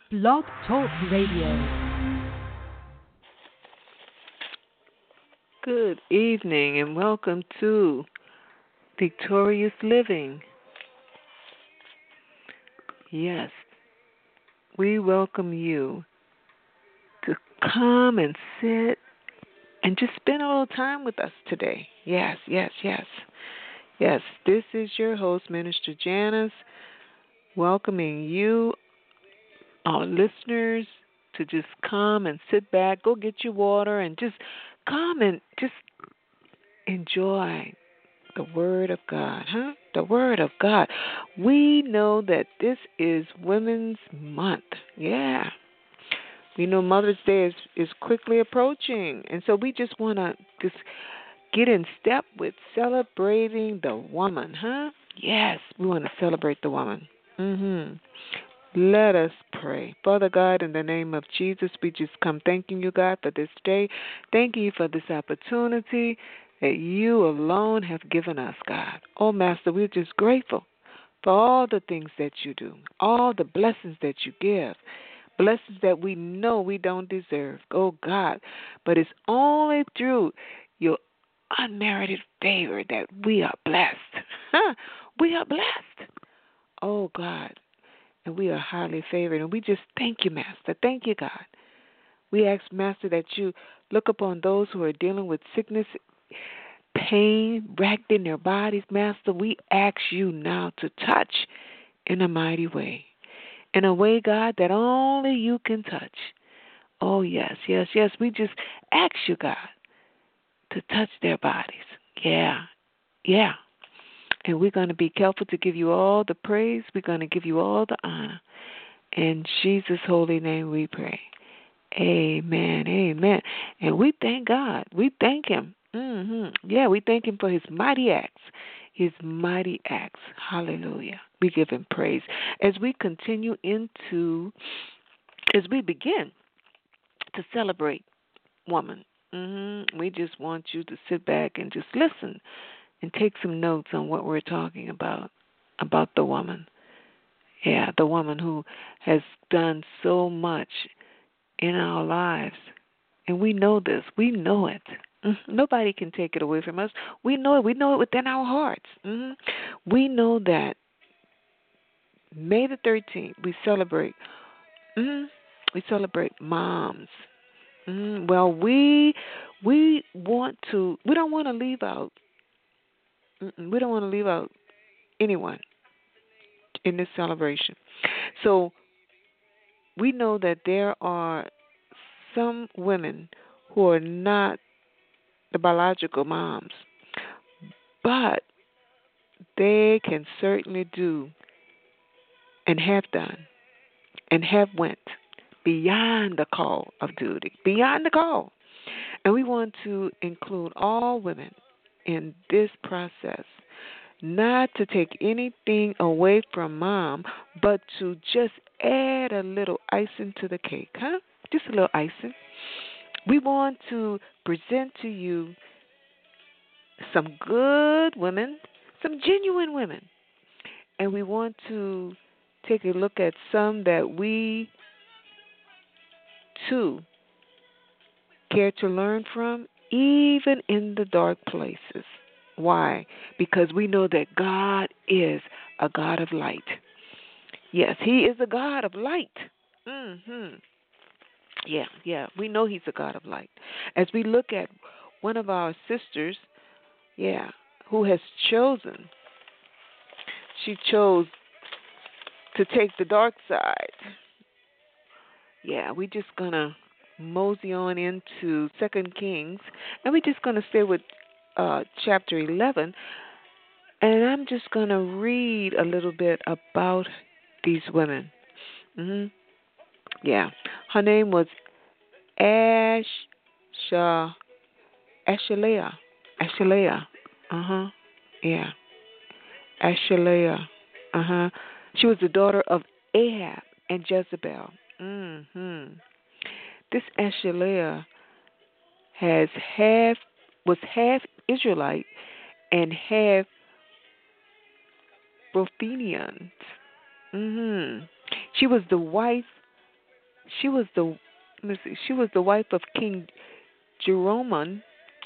Blog Talk Radio. Good evening and welcome to Victorious Living. Yes, we welcome you to come and sit and just spend a little time with us today. Yes. Yes, this is your host, Minister Janice, welcoming you, our listeners, to just come and sit back, go get your water, and just come and just enjoy the Word of God, The Word of God. We know that this is Women's Month. Yeah. We know Mother's Day is quickly approaching, and so we just want to just get in step with celebrating the woman, Yes, we want to celebrate the woman. Let us pray. Father God, in the name of Jesus, we just come thanking you, God, for this day. Thanking you for this opportunity that you alone have given us, God. Oh, Master, we're just grateful for all the things that you do, all the blessings that you give, blessings that we know we don't deserve, oh, God. But it's only through your unmerited favor that we are blessed. We are blessed. Oh, God. And we are highly favored. And we just thank you, Master. Thank you, God. We ask, Master, that you look upon those who are dealing with sickness, pain, racked in their bodies, Master. We ask you now to touch in a mighty way. In a way, God, that only you can touch. Oh, yes. We just ask you, God, to touch their bodies. Yeah. And we're going to be careful to give you all the praise. We're going to give you all the honor. In Jesus' holy name we pray. Amen. And we thank God. We thank him. Yeah, we thank him for his mighty acts. His mighty acts. Hallelujah. We give him praise. As we begin to celebrate woman, we just want you to sit back and just listen and take some notes on what we're talking about the woman. Yeah, the woman who has done so much in our lives. And we know this. We know it. Nobody can take it away from us. We know it. We know it within our hearts. We know that May the 13th, we celebrate moms. Well, we don't want to leave out. We don't want to leave out anyone in this celebration. So we know that there are some women who are not the biological moms, but they can certainly do and have done and have went beyond the call of duty, beyond the call. And we want to include all women in this process, not to take anything away from mom, but to just add a little icing to the cake, Just a little icing. We want to present to you some good women, some genuine women. And we want to take a look at some that we, too, care to learn from, even in the dark places. Why? Because we know that God is a God of light. Yes, he is a God of light. Yeah, we know he's a God of light. As we look at one of our sisters, who has chosen, she chose to take the dark side. Yeah, we're just going to mosey on into 2 Kings, and we're just going to stay with chapter 11, and I'm just going to read a little bit about these women. Yeah, her name was Ashaleah. Yeah, Ashaleah. She was the daughter of Ahab and Jezebel. This Ashaleah was half Israelite and half Brothenian. She was the wife She was the let me see, she was the wife of King Jeroboam,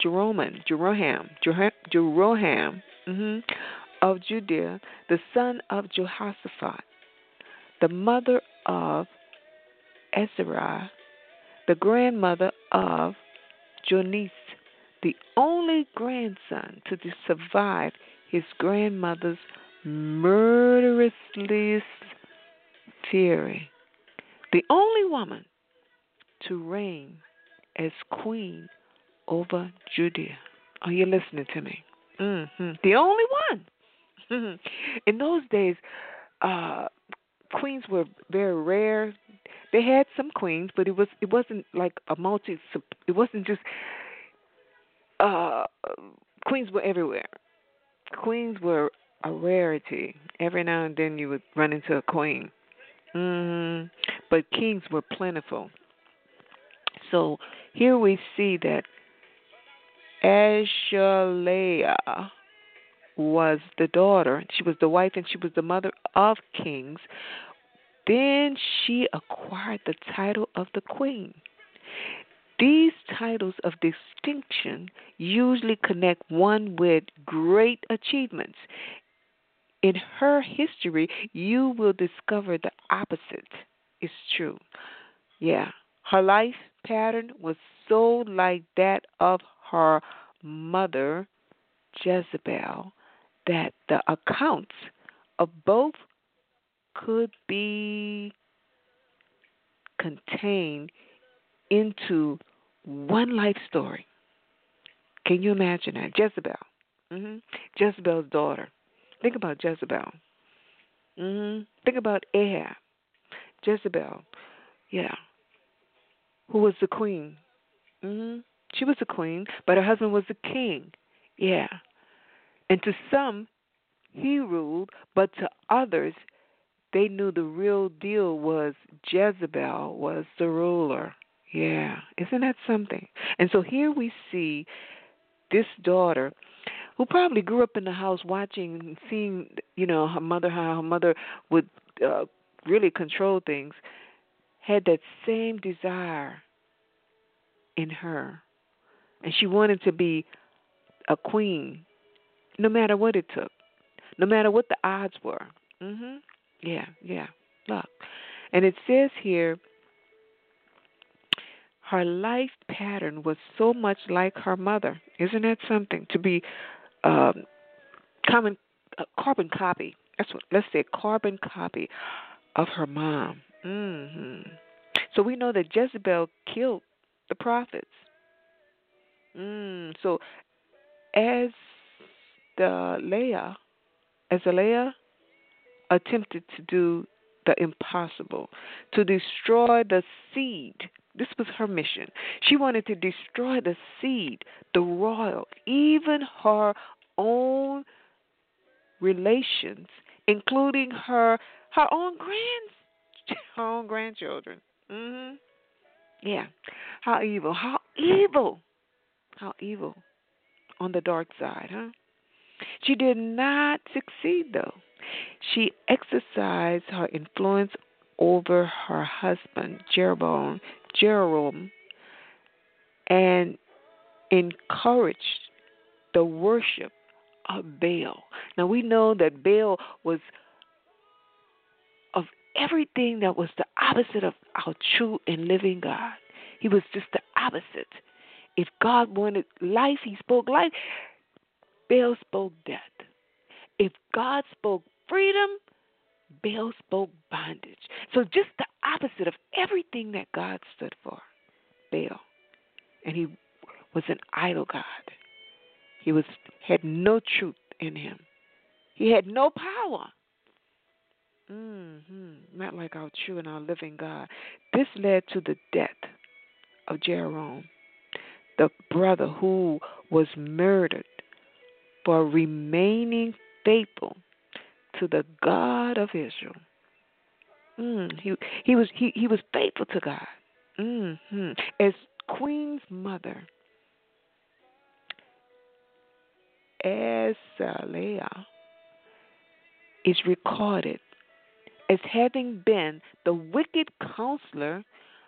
Jeroham of Judea, the son of Jehoshaphat, the mother of Ezra, the grandmother of Jonis, the only grandson to survive his grandmother's murderous fury, the only woman to reign as queen over Judea. Are you listening to me? The only one. In those days, queens were very rare. They had some queens, but it wasn't like a multi. It wasn't just queens were everywhere. Queens were a rarity. Every now and then you would run into a queen. But kings were plentiful. So here we see that Athaliah was the daughter. She was the wife and she was the mother of kings. Then she acquired the title of the queen. These titles of distinction usually connect one with great achievements. In her history, you will discover the opposite is true. Yeah, her life pattern was so like that of her mother, Jezebel, that the accounts of both could be contained into one life story. Can you imagine that? Jezebel. Jezebel's daughter. Think about Jezebel. Think about Ahab. Jezebel. Yeah. Who was the queen? She was the queen, but her husband was the king. Yeah. And to some, he ruled, but to others, they knew the real deal was Jezebel was the ruler. Yeah. Isn't that something? And so here we see this daughter who probably grew up in the house watching and seeing, her mother, how her mother would really control things, had that same desire in her. And she wanted to be a queen, no matter what it took, no matter what the odds were. Yeah. Look. And it says here, her life pattern was so much like her mother. Isn't that something? To be carbon copy. Let's say carbon copy of her mom. So we know that Jezebel killed the prophets. So as Leah attempted to do the impossible, to destroy the seed. This was her mission. She wanted to destroy the seed, the royal, even her own relations, including her own grandchildren. Yeah. How evil on the dark side, huh? She did not succeed, though. She exercised her influence over her husband, Jeroboam, and encouraged the worship of Baal. Now, we know that Baal was of everything that was the opposite of our true and living God. He was just the opposite. If God wanted life, he spoke life. Baal spoke death. If God spoke freedom, Baal spoke bondage. So just the opposite of everything that God stood for, Baal. And he was an idol god. He had no truth in him. He had no power. Not like our true and our living God. This led to the death of Jeroboam, the brother who was murdered for remaining faithful to the God of Israel. He was faithful to God. As Queen's mother, Athaliah is recorded as having been the wicked counselor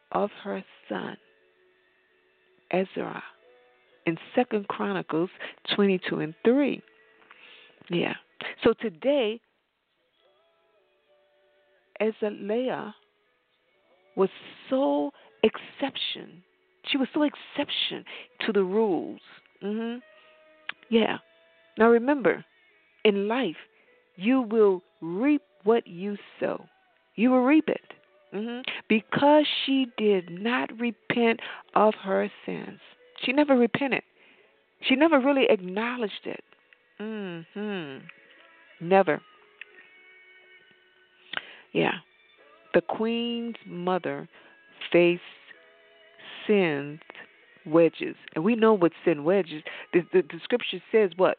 of her son, Ezra, in 2 Chronicles 22 and 3. Yeah. So today, Azaleah was so exception. She was so exception to the rules. Yeah. Now remember, in life, you will reap what you sow. You will reap it. Because she did not repent of her sins. She never repented. She never really acknowledged it. Never. Yeah. The queen's mother faced sin wedges. And we know what sin wedges. The scripture says what?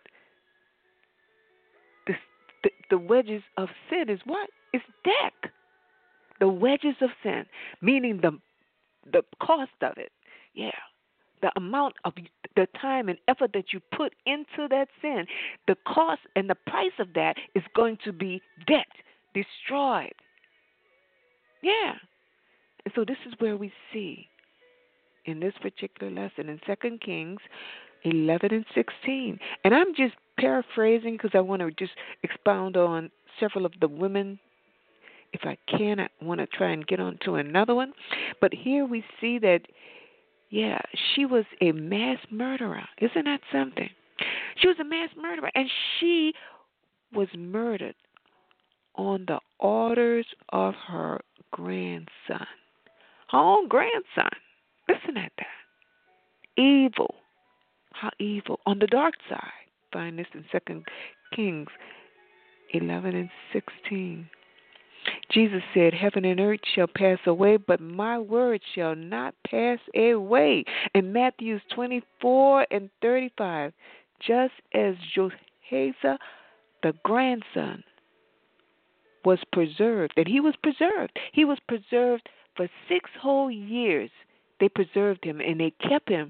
The wedges of sin is what? It's death. The wedges of sin, meaning the cost of it. Yeah. The amount of the time and effort that you put into that sin, the cost and the price of that is going to be death, destroyed. Yeah. And so this is where we see in this particular lesson in 2 Kings 11 and 16. And I'm just paraphrasing because I want to just expound on several of the women. If I can, I want to try and get on to another one. But here we see that, yeah, she was a mass murderer. Isn't that something? She was a mass murderer, and she was murdered on the orders of her grandson. Her own grandson. Listen at that. Evil. How evil. On the dark side. Find this in 2 Kings 11 and 16. Jesus said, heaven and earth shall pass away, but my word shall not pass away. In Matthew 24 and 35, just as Jehoshaphat, the grandson, was preserved, and he was preserved. He was preserved for 6 whole years. They preserved him, and they kept him,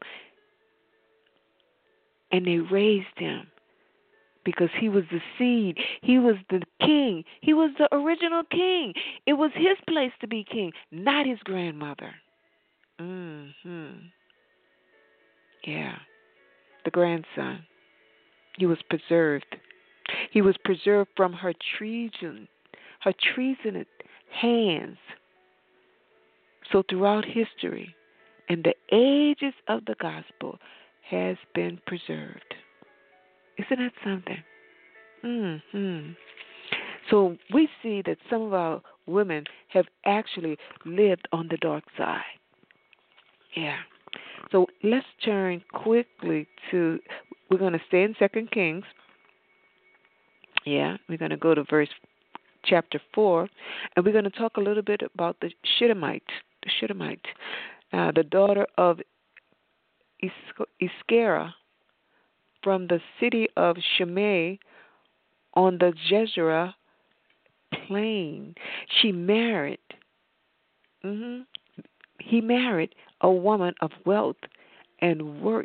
and they raised him. Because he was the seed. He was the king. He was the original king. It was his place to be king, not his grandmother. Yeah. The grandson. He was preserved. He was preserved from her treasonous hands. So throughout history and the ages of the gospel has been preserved. Isn't that something? So we see that some of our women have actually lived on the dark side. Yeah. So let's turn quickly to, we're going to stay in 2 Kings. Yeah, we're going to go to chapter 4, and we're going to talk a little bit about the Shunammite, the daughter of Iscariah, from the city of Shimei on the Jezreel plain. She married. He married a woman of wealth and worth.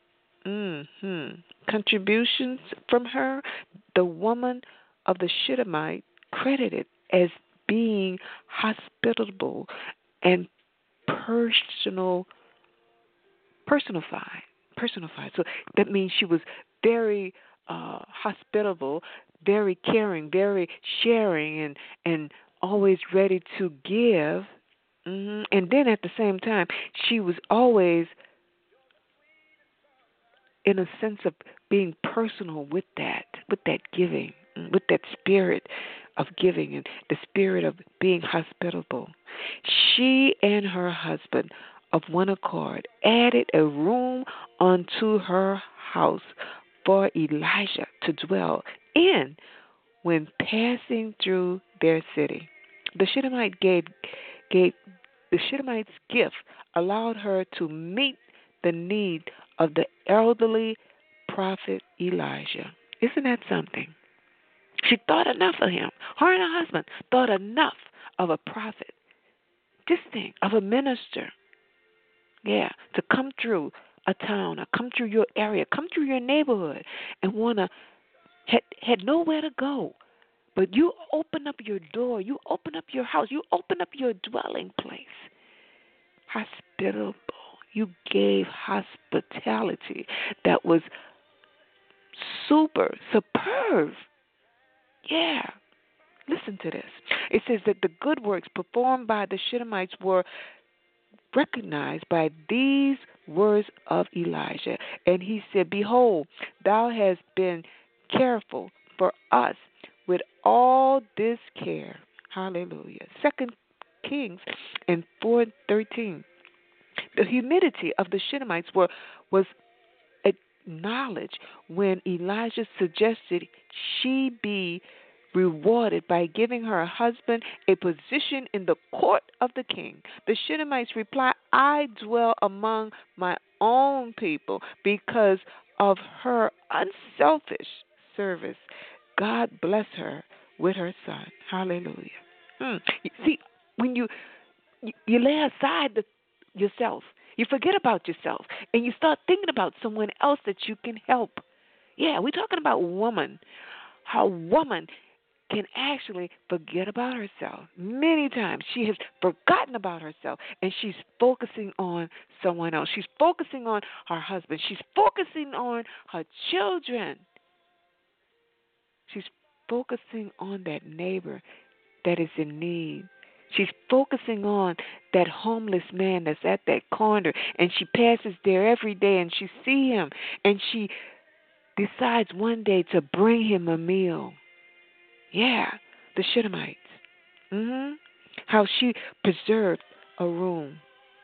Contributions from her, the woman of the Shunammite credited as being hospitable and personified. So that means she was very hospitable, very caring, very sharing, and always ready to give. And then at the same time, she was always in a sense of being personal with that giving, with that spirit of giving and the spirit of being hospitable. She and her husband, of one accord, added a room unto her house for Elijah to dwell in when passing through their city. The Shunammite's gift allowed her to meet the need of the elderly prophet Elijah. Isn't that something? She thought enough of him. Her and her husband thought enough of a prophet. Just think of a minister. Yeah, to come through a town or come through your area, come through your neighborhood and had nowhere to go. But you open up your door, you open up your house, you open up your dwelling place. hospitable. You gave hospitality that was superb. Yeah. Listen to this. It says that the good works performed by the Shunamites were recognized by these words of Elijah. And he said, Behold, thou hast been careful for us with all this care. Hallelujah. 2 Kings and 4:13. The humility of the Shunamites was acknowledged when Elijah suggested she be rewarded by giving her husband a position in the court of the king. The Shunamites reply, I dwell among my own people because of her unselfish service. God bless her with her son. Hallelujah. See, when you lay aside yourself, you forget about yourself, and you start thinking about someone else that you can help. Yeah, we're talking about woman. How woman can actually forget about herself. Many times she has forgotten about herself, and she's focusing on someone else. She's focusing on her husband. She's focusing on her children. She's focusing on that neighbor that is in need. She's focusing on that homeless man that's at that corner, and she passes there every day, and she sees him, and she decides one day to bring him a meal. Yeah, the Shunamites. How she preserved a room.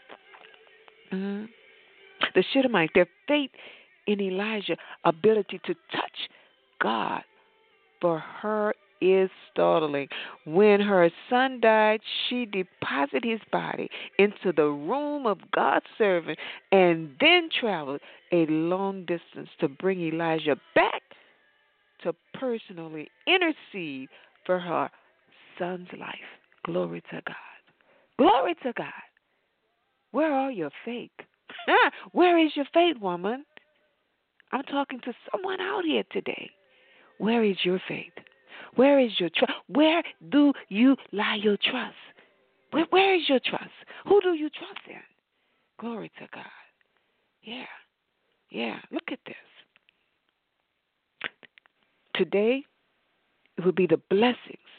The Shunamites, their faith in Elijah's ability to touch God for her is startling. When her son died, she deposited his body into the room of God's servant and then traveled a long distance to bring Elijah back to personally intercede for her son's life. Glory to God. Glory to God. Where are your faith? Where is your faith, woman? I'm talking to someone out here today. Where is your faith? Where is your trust? Where do you lie your trust? Where is your trust? Who do you trust in? Glory to God. Yeah. Look at this. Today, it will be the blessings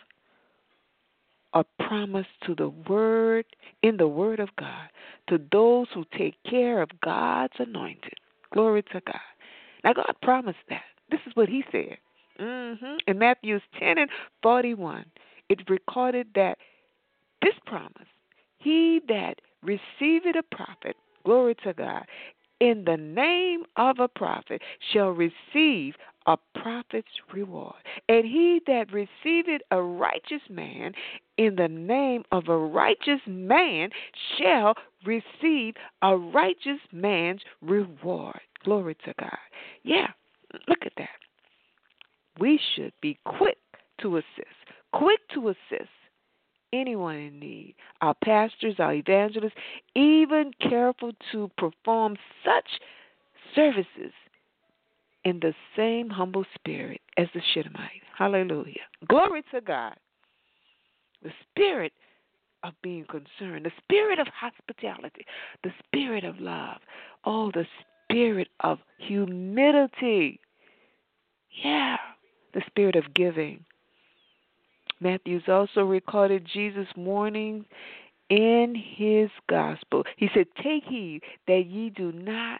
are promised to the Word, in the Word of God, to those who take care of God's anointed. Glory to God. Now, God promised that. This is what He said. In Matthew 10:41, it recorded that this promise, he that receiveth a prophet, glory to God, in the name of a prophet shall receive a prophet's reward. And he that receiveth a righteous man in the name of a righteous man shall receive a righteous man's reward. Glory to God. Yeah, look at that. We should be quick to assist anyone in need. Our pastors, our evangelists, even careful to perform such services in the same humble spirit as the Shunamite. Hallelujah. Glory to God. The spirit of being concerned, the spirit of hospitality, the spirit of love, the spirit of humility. Yeah, the spirit of giving. Matthew's also recorded Jesus' warning in his gospel. He said, take heed that ye do not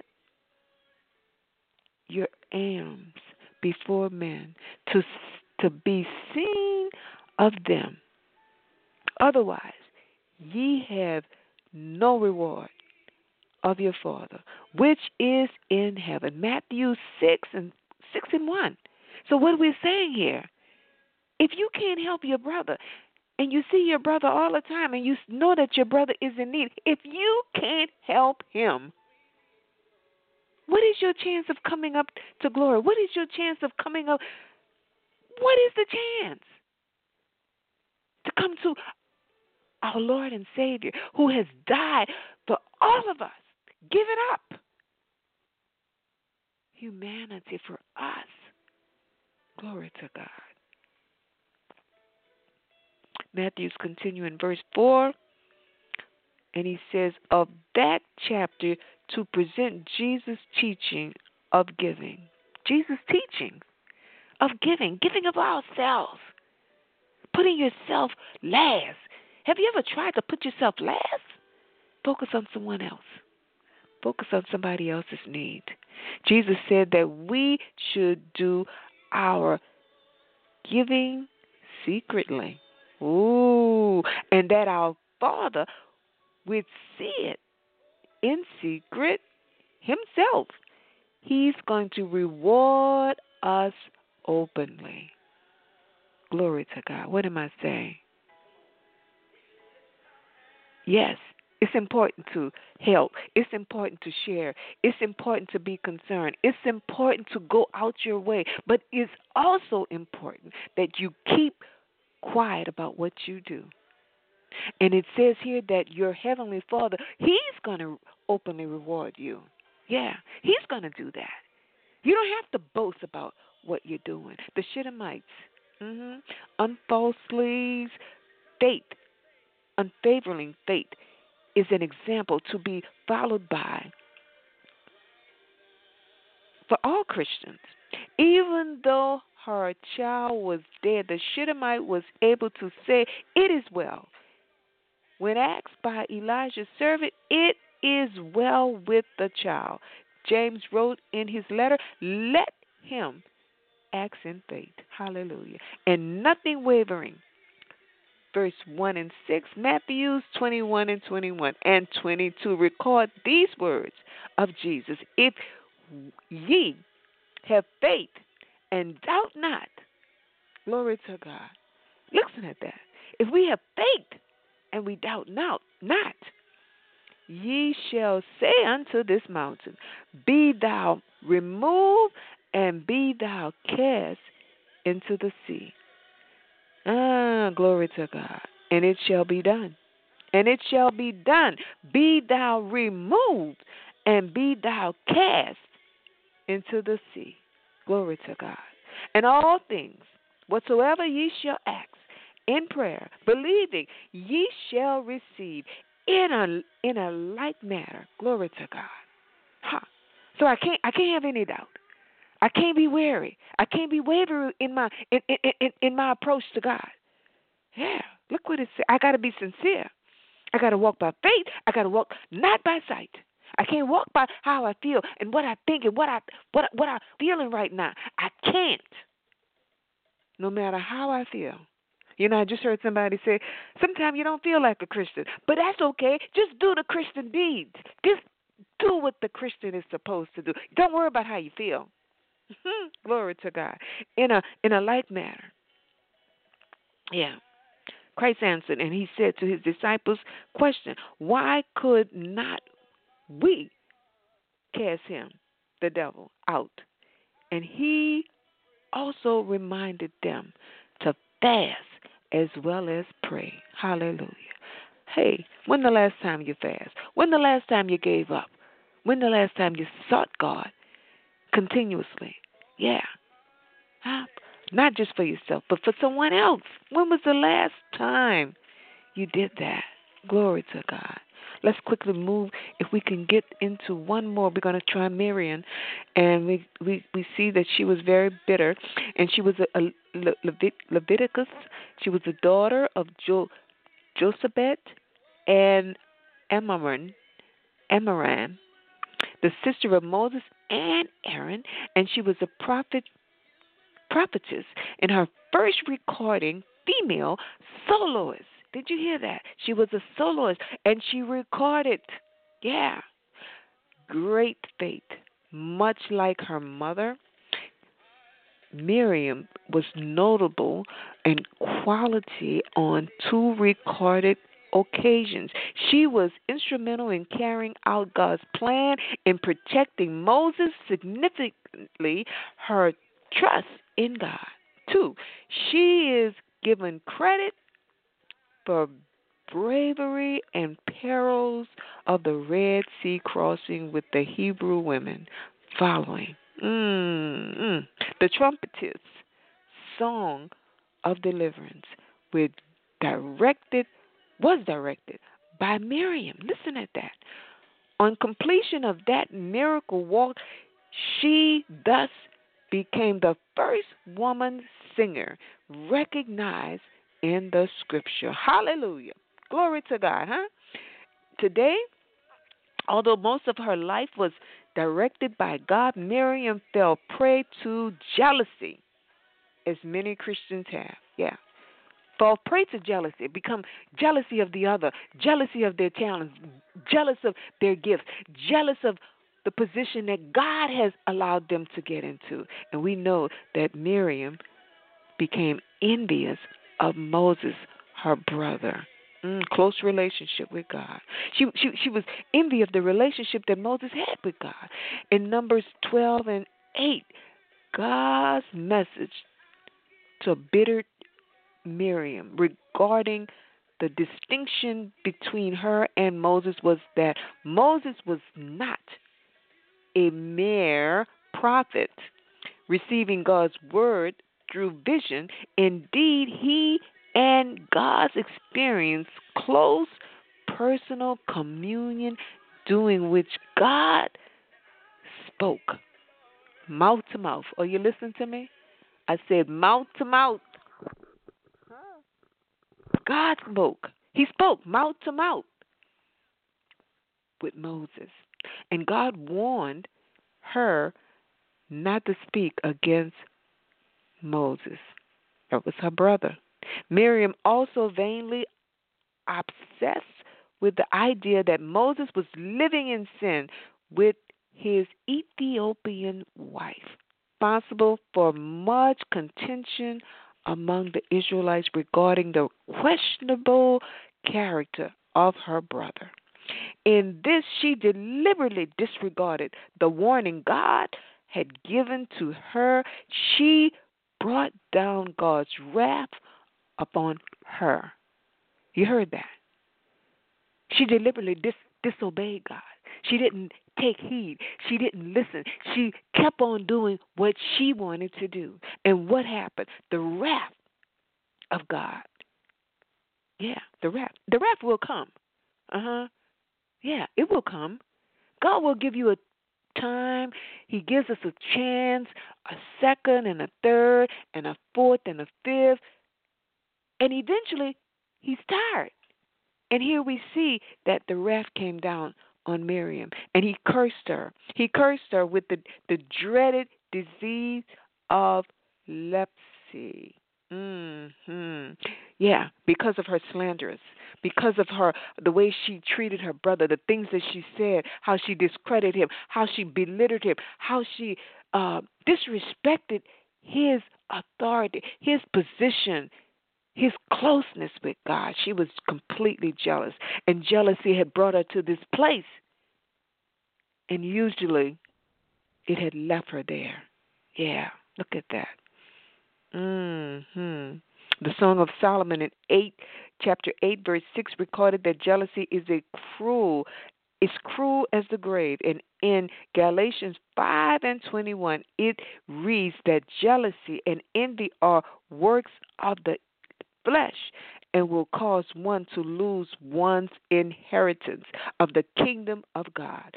your alms before men to be seen of them. Otherwise, ye have no reward of your Father, which is in heaven. Matthew 6:1. So what we're saying here, if you can't help your brother, and you see your brother all the time, and you know that your brother is in need, if you can't help him, what is your chance of coming up to glory? What is your chance of coming up? What is the chance to come to our Lord and Savior who has died for all of us, given up humanity for us? Glory to God. Matthew's continue in verse 4. And he says of that chapter to present Jesus' teaching of giving. Jesus' teaching of giving of ourselves, putting yourself last. Have you ever tried to put yourself last? Focus on someone else. Focus on somebody else's need. Jesus said that we should do our giving secretly. Ooh, and that our Father would see it in secret himself. He's going to reward us openly. Glory to God. What am I saying? Yes, it's important to help. It's important to share. It's important to be concerned. It's important to go out your way. But it's also important that you keep quiet about what you do. And it says here that your Heavenly Father, He's going to openly reward you. Yeah, He's going to do that. You don't have to boast about what you're doing. The Shittites, unfalsely fate, unfavoring fate is an example to be followed by for all Christians. Even though her child was dead, the Shittimite was able to say, "It is well." When asked by Elijah's servant, "It is well with the child." James wrote in his letter, "Let him act in faith." Hallelujah. And nothing wavering. Verse 1 and 6, Matthew 21 and 21 and 22 record these words of Jesus. If ye have faith and doubt not, glory to God. Listen at that. If we have faith and we doubt not, ye shall say unto this mountain, be thou removed and be thou cast into the sea. Glory to God. And it shall be done. And it shall be done. Be thou removed and be thou cast into the sea. Glory to God. And all things, whatsoever ye shall ask in prayer, believing, ye shall receive in a like manner. Glory to God. So I can't have any doubt. I can't be weary. I can't be wavering in my approach to God. Yeah, look what it says. I got to be sincere. I got to walk by faith. I got to walk not by sight. I can't walk by how I feel and what I think and what I'm feeling right now. I can't. No matter how I feel. You know, I just heard somebody say, sometimes you don't feel like a Christian, but that's okay. Just do the Christian deeds. Just do what the Christian is supposed to do. Don't worry about how you feel. Glory to God. In a like manner. Yeah. Christ answered, and he said to his disciples, question, why could not we cast him, the devil, out? And he also reminded them to fast as well as pray. Hallelujah. Hey, when the last time you fast? When the last time you gave up? When the last time you sought God continuously? Yeah. Not just for yourself, but for someone else. When was the last time you did that? Glory to God. Let's quickly move. If we can get into one more, we're going to try Miriam. And we see that she was very bitter. And she was a Leviticus. She was the daughter of Jochebed and Amram, the sister of Moses and Aaron. And she was a prophetess. In her first recording, female soloist. Did you hear that? She was a soloist, and she recorded, great faith. Much like her mother, Miriam was notable in quality on 2 recorded occasions. She was instrumental in carrying out God's plan in protecting Moses, significantly her trust in God. 2, she is given credit for bravery and perils of the Red Sea crossing with the Hebrew women following. The trumpeters' song of deliverance was directed by Miriam. Listen at that. On completion of that miracle walk, she thus became the first woman singer recognized in the scripture. Hallelujah. Glory to God, huh? Today, although most of her life was directed by God, Miriam fell prey to jealousy, as many Christians have. Yeah. Fall prey to jealousy, become jealousy of the other, jealousy of their talents, jealous of their gifts, jealous of the position that God has allowed them to get into. And we know that Miriam became envious of Moses, her brother. Close relationship with God. She was envy of the relationship that Moses had with God. In Numbers 12 and 8, God's message to bitter Miriam regarding the distinction between her and Moses was that Moses was not a mere prophet receiving God's word through vision. Indeed, he and God's experienced close personal communion, doing which God spoke mouth to mouth. Are you listening to me? I said mouth to mouth. God spoke. He spoke mouth to mouth with Moses. And God warned her not to speak against Moses. That was her brother. Miriam also vainly obsessed with the idea that Moses was living in sin with his Ethiopian wife, responsible for much contention among the Israelites regarding the questionable character of her brother. In this, she deliberately disregarded the warning God had given to her. She brought down God's wrath upon her. You heard that? She deliberately disobeyed God. She didn't take heed. She didn't listen. She kept on doing what she wanted to do. And what happened? The wrath of God. Yeah, the wrath. The wrath will come. Yeah, it will come. God will give you a time. He gives us a chance, a second and a third and a fourth and a fifth. And eventually, he's tired. And here we see that the wrath came down on Miriam, and he cursed her. He cursed her with the dreaded disease of leprosy. Yeah, because of her slanderous, because of the way she treated her brother, the things that she said, how she discredited him, how she belittled him, how she disrespected his authority, his position, his closeness with God. She was completely jealous, and jealousy had brought her to this place, and usually it had left her there. Yeah, look at that. The Song of Solomon in chapter 8, verse 6 recorded that jealousy is cruel as the grave. And in Galatians 5 and 21, it reads that jealousy and envy are works of the flesh and will cause one to lose one's inheritance of the kingdom of God.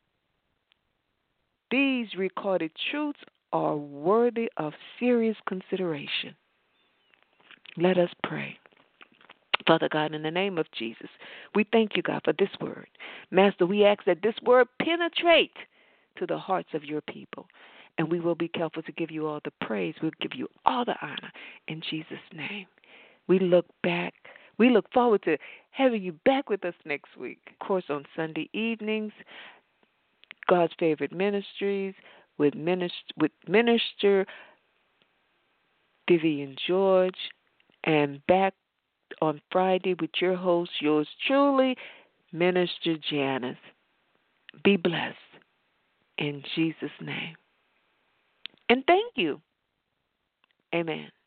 These recorded truths are worthy of serious consideration. Let us pray. Father God, in the name of Jesus, we thank you, God, for this word. Master, we ask that this word penetrate to the hearts of your people, and we will be careful to give you all the praise. We'll give you all the honor in Jesus' name. We look forward to having you back with us next week. Of course, on Sunday evenings, God's Favorite Ministries with Minister Vivian George, and back on Friday with your host, yours truly, Minister Janice. Be blessed in Jesus' name. And thank you. Amen.